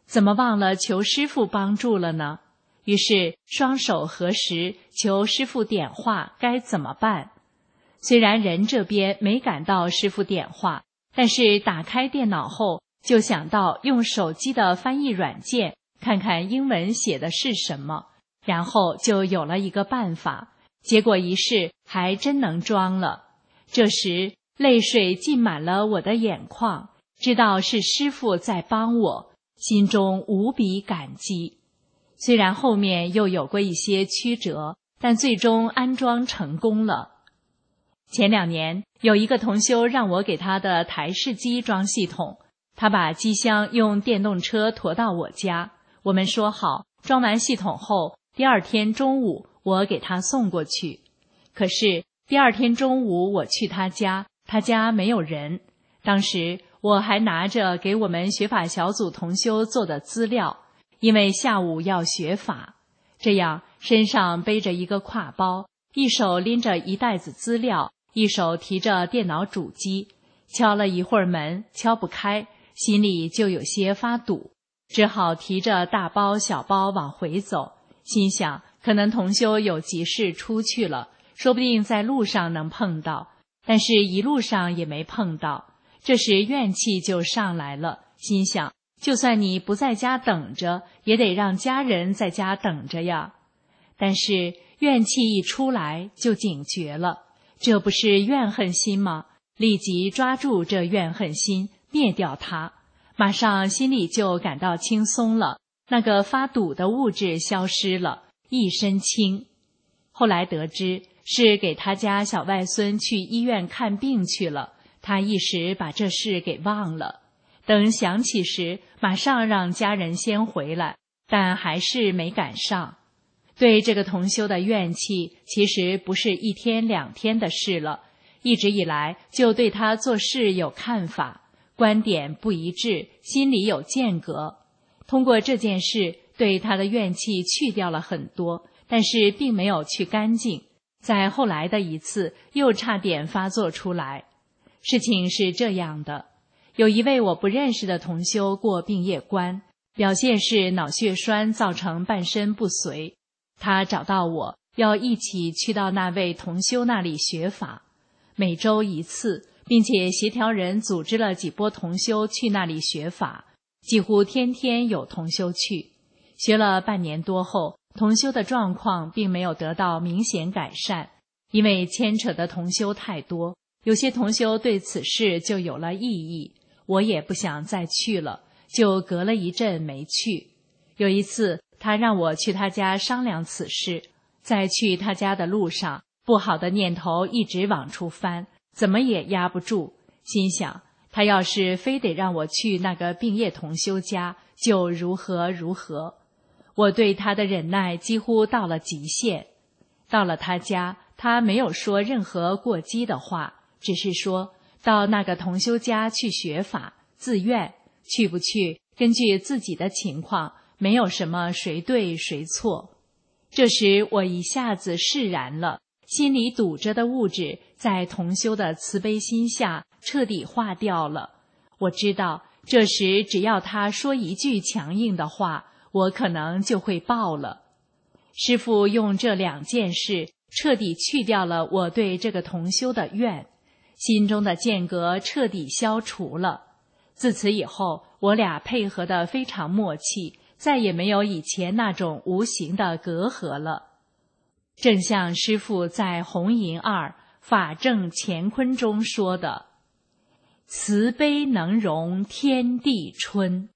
怎么忘了求师父帮助了呢？于是双手合十，求师父点化该怎么办。虽然人这边没赶到师父点化，但是打开电脑后就想到用手机的翻译软件看看英文写的是什么，然后就有了一个办法，结果一试还真能装了。这时泪水浸满了我的眼眶，知道是师父在帮我，心中无比感激。虽然后面又有过一些曲折，但最终安装成功了。前两年有一个同修让我给他的台式机装系统，他把机箱用电动车驮到我家，我们说好装完系统后第二天中午我给他送过去。可是第二天中午我去他家，他家没有人。当时我还拿着给我们学法小组同修做的资料，因为下午要学法，这样身上背着一个挎包，一手拎着一袋子资料，一手提着电脑主机，敲了一会儿门，敲不开，心里就有些发堵，只好提着大包小包往回走，心想可能同修有急事出去了，说不定在路上能碰到，但是一路上也没碰到。这时怨气就上来了，心想就算你不在家等着，也得让家人在家等着呀。但是怨气一出来就警觉了，这不是怨恨心吗？立即抓住这怨恨心，灭掉它，马上心里就感到轻松了，那个发堵的物质消失了，一身轻。后来得知是给他家小外孙去医院看病去了，他一时把这事给忘了，等想起时马上让家人先回来，但还是没赶上。对这个同修的怨气其实不是一天两天的事了，一直以来就对他做事有看法，观点不一致，心里有间隔。通过这件事对他的怨气去掉了很多，但是并没有去干净，在后来的一次又差点发作出来。事情是这样的，有一位我不认识的同修过病业关，表现是脑血栓造成半身不遂。他找到我，要一起去到那位同修那里学法，每周一次，并且协调人组织了几波同修去那里学法，几乎天天有同修去。学了半年多后，同修的状况并没有得到明显改善，因为牵扯的同修太多，有些同修对此事就有了异议，我也不想再去了，就隔了一阵没去。有一次他让我去他家商量此事，在去他家的路上，不好的念头一直往出翻，怎么也压不住，心想他要是非得让我去那个病业同修家，就如何如何。我对他的忍耐几乎到了极限。到了他家，他没有说任何过激的话，只是说到那个同修家去学法，自愿，去不去根据自己的情况，没有什么谁对谁错。这时我一下子释然了，心里堵着的物质在同修的慈悲心下彻底化掉了。我知道这时只要他说一句强硬的话，我可能就会爆了。师父用这两件事彻底去掉了我对这个同修的怨，心中的间隔彻底消除了。自此以后，我俩配合得非常默契，再也没有以前那种无形的隔阂了。正像师父在红银二法正乾坤中说的，慈悲能容天地春。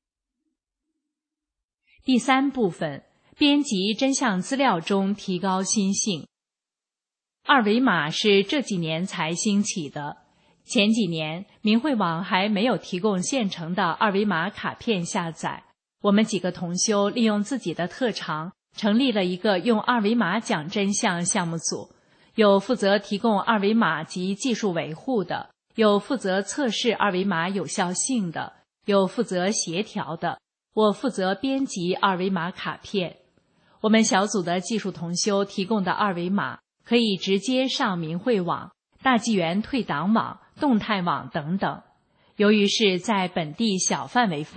第三部分，编辑真相资料中提高心性。二维码是这几年才兴起的，前几年明慧网还没有提供现成的二维码卡片下载，我们几个同修利用自己的特长，成立了一个用二维码讲真相项目组，有负责提供二维码及技术维护的，有负责测试二维码有效性的，有负责协调的，我负责编辑二维码卡片。我们小组的技术同修提供的二维码可以直接上明慧网、大纪元退档网、动态网等等。由于是在本地小范围发，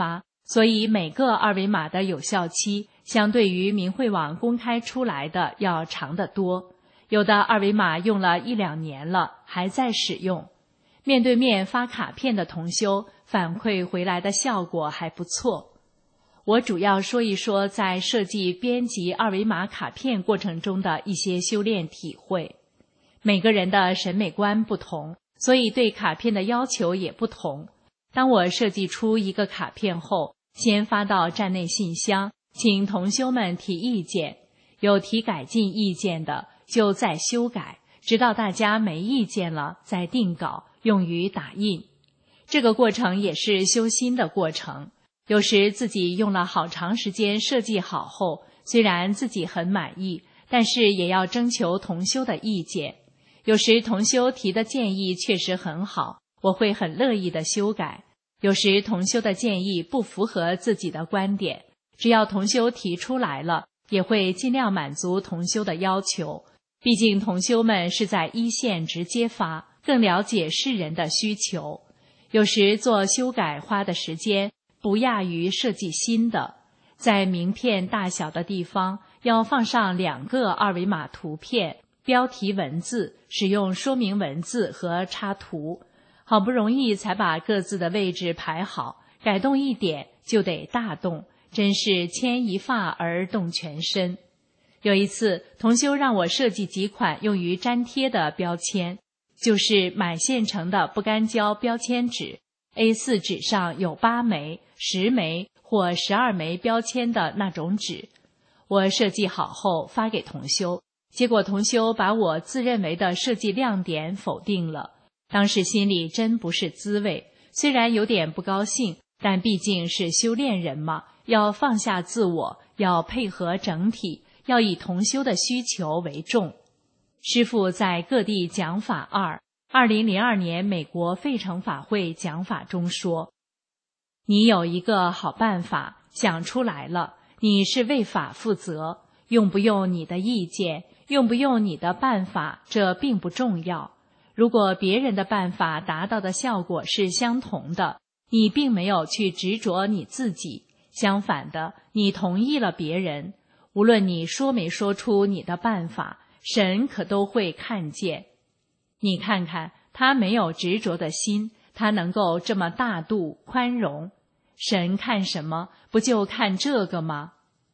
所以每个二维码的有效期相对于明慧网公开出来的要长得多，有的二维码用了一两年了，还在使用。面对面发卡片的同修反馈回来的效果还不错。我主要说一说在设计编辑二维码卡片过程中的一些修炼体会。每个人的审美观不同，所以对卡片的要求也不同。当我设计出一个卡片后，先发到站内信箱，请同修们提意见，有提改进意见的就再修改，直到大家没意见了再定稿，用于打印。这个过程也是修心的过程。有时自己用了好长时间设计好后，虽然自己很满意，但是也要征求同修的意见。有时同修提的建议确实很好，我会很乐意的修改。有时同修的建议不符合自己的观点，只要同修提出来了，也会尽量满足同修的要求。毕竟同修们是在一线直接发，更了解世人的需求。有时做修改花的时间不亚于设计新的，在名片大小的地方要放上两个二维码图片、标题文字、使用说明文字和插图。好不容易才把各自的位置排好，改动一点就得大动，真是牵一发而动全身。有一次，同修让我设计几款用于粘贴的标签，就是买现成的不干胶标签纸 A 四 纸上有八枚、十枚或十二枚标签的那种纸。我设计好后发给同修，结果同修把我自认为的设计亮点否定了。当时心里真不是滋味，虽然有点不高兴，但毕竟是修炼人嘛，要放下自我，要配合整体，要以同修的需求为重。师父在各地讲法二二零零二年美国费城法会讲法中说，你有一个好办法想出来了，你是为法负责，用不用你的意见，用不用你的办法，这并不重要。如果别人的办法达到的效果是相同的，你并没有去执着你自己，相反的，你同意了别人。无论你说没说出你的办法，神可都会看见。你看看，他没有执着的心，他能够这么大度宽容。神看什么？不就看这个吗？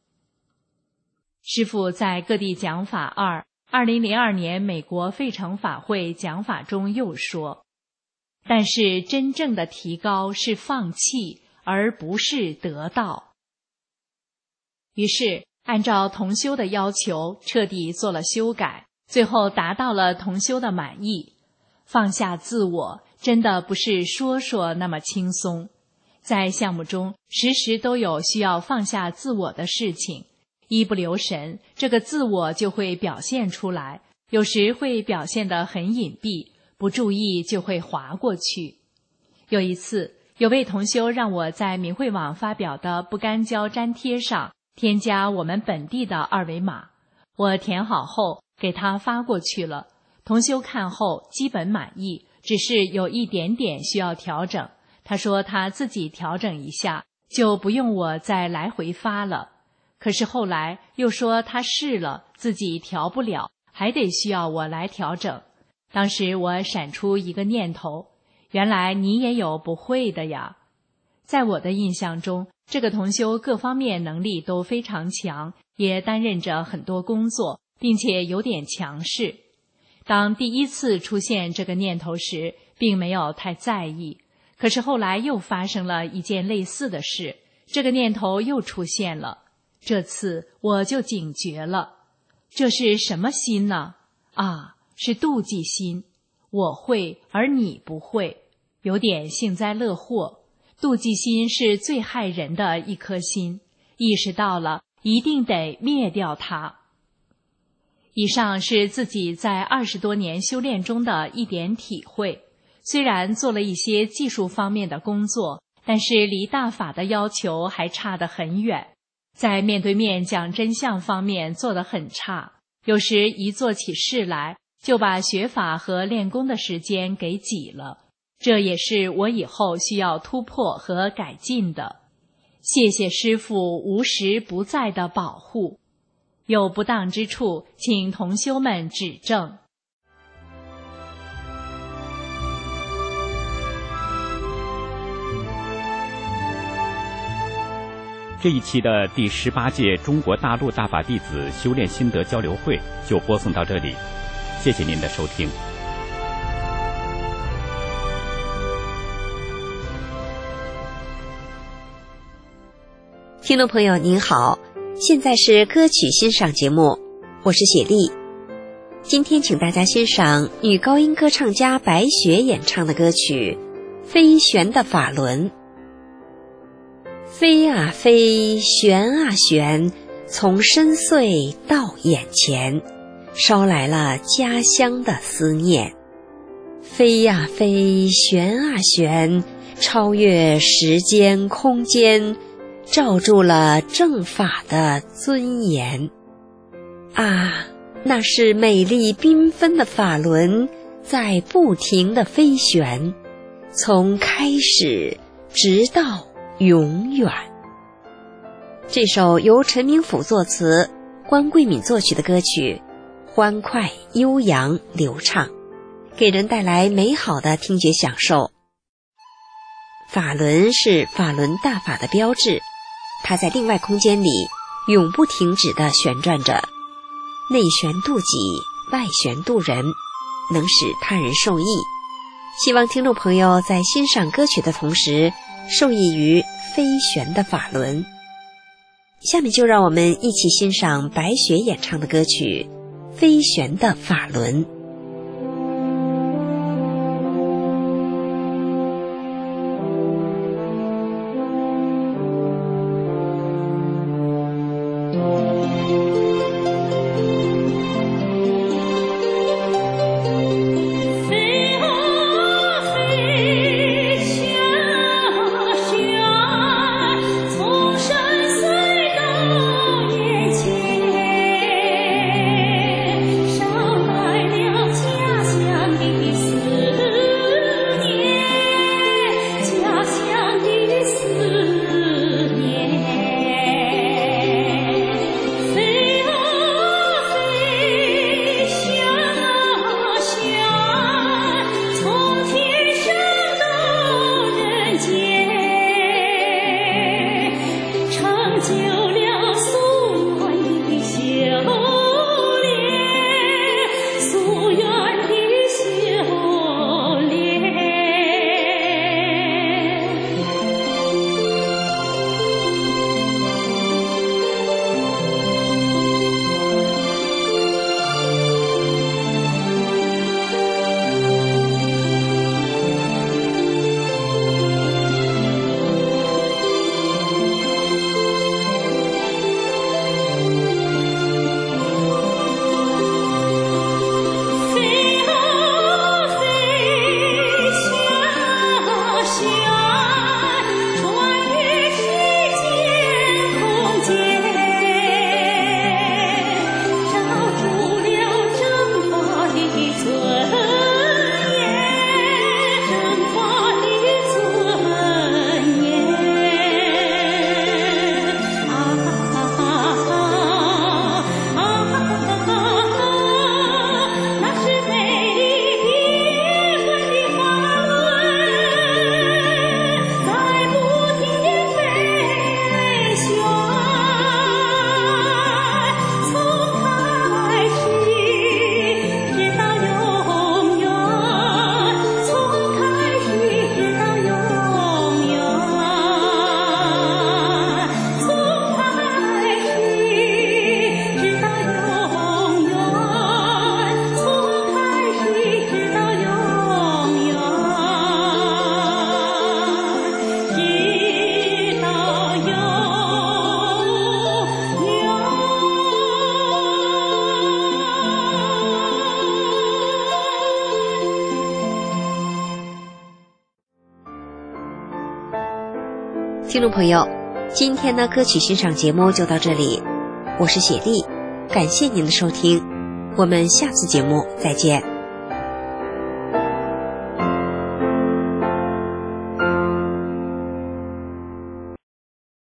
师父在各地讲法二二零零二年美国费城法会讲法中又说，但是真正的提高是放弃，而不是得到。于是按照同修的要求彻底做了修改，最后达到了同修的满意。放下自我真的不是说说那么轻松，在项目中时时都有需要放下自我的事情，一不留神，这个自我就会表现出来，有时会表现得很隐蔽，不注意就会划过去。有一次，有位同修让我在明慧网发表的不干胶粘贴上添加我们本地的二维码，我填好后给他发过去了。同修看后基本满意，只是有一点点需要调整。他说他自己调整一下，就不用我再来回发了。可是后来又说他试了，自己调不了，还得需要我来调整。当时我闪出一个念头，原来你也有不会的呀。在我的印象中，这个同修各方面能力都非常强，也担任着很多工作，并且有点强势。当第一次出现这个念头时，并没有太在意，可是后来又发生了一件类似的事，这个念头又出现了。这次我就警觉了，这是什么心呢？啊，是妒忌心。我会，而你不会，有点幸灾乐祸。妒忌心是最害人的一颗心，意识到了，一定得灭掉它。以上是自己在二十多年修炼中的一点体会。虽然做了一些技术方面的工作，但是离大法的要求还差得很远。在面对面讲真相方面做得很差，有时一做起事来，就把学法和练功的时间给挤了。这也是我以后需要突破和改进的。 谢谢师父无时不在的保护，有不当之处，请同修们指正。 这一期的第十八届中国大陆大法弟子修炼心得交流会就播送到这里，谢谢您的收听。 听众朋友您好，现在是歌曲欣赏节目，我是雪莉。今天请大家欣赏女高音歌唱家白雪演唱的歌曲《飞旋的法轮》。飞啊飞，旋啊旋，从深邃到眼前，捎来了家乡的思念。飞呀飞，旋啊旋，超越时间空间，罩住了正法的尊严。啊，那是美丽缤纷的法轮在不停地飞旋，从开始直到永远。这首由陈明甫作词，关桂敏作曲的歌曲，欢快悠扬流畅，给人带来美好的听觉享受。法轮是法轮大法的标志，它在另外空间里永不停止地旋转着，内旋度己，外旋度人，能使他人受益。希望听众朋友在欣赏歌曲的同时受益于飞旋的法轮。下面就让我们一起欣赏白雪演唱的歌曲《飞旋的法轮》。听众朋友，今天的歌曲欣赏节目就到这里，我是雪莉，感谢您的收听，我们下次节目再见。